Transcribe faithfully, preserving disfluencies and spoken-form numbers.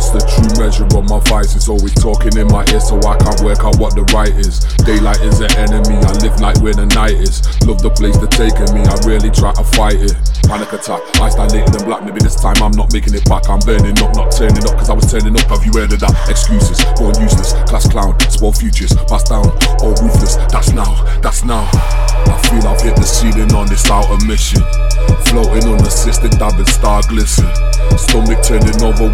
What's the true measure of my vices? Always talking in my ear so I can't work out what the right is. Daylight is an enemy, I live night where the night is. Love the place they're taking me, I really try to fight it. Panic attack, I stand naked and black. Maybe this time I'm not making it back. I'm burning up, not turning up, cause I was turning up. Have you heard of that? Excuses, born useless, class clown, spoil futures, passed down, all ruthless. That's now, that's now. I feel I've hit the ceiling on this outer mission. Floating unassisted, dabbing star glisten. Stomach turning over.